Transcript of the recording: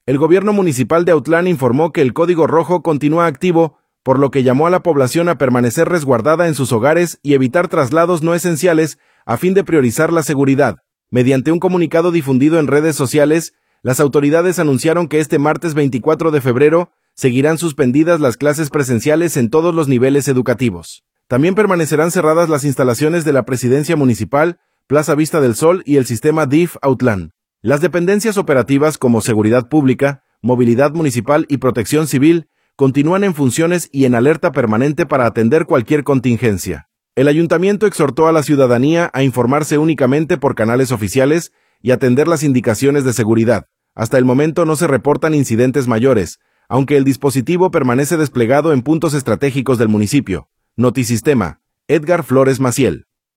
El gobierno municipal de Autlán informó que el código rojo continúa activo, por lo que llamó a la población a permanecer resguardada en sus hogares y evitar traslados no esenciales a fin de priorizar la seguridad. Mediante un comunicado difundido en redes sociales, las autoridades anunciaron que este martes 24 de febrero seguirán suspendidas las clases presenciales en todos los niveles educativos. También permanecerán cerradas las instalaciones de la Presidencia Municipal, Plaza Vista del Sol y el sistema DIF Autlán. Las dependencias operativas como Seguridad Pública, Movilidad Municipal y Protección Civil continúan en funciones y en alerta permanente para atender cualquier contingencia. El ayuntamiento exhortó a la ciudadanía a informarse únicamente por canales oficiales y atender las indicaciones de seguridad. Hasta el momento no se reportan incidentes mayores, aunque el dispositivo permanece desplegado en puntos estratégicos del municipio. Notisistema, Edgar Flores Maciel.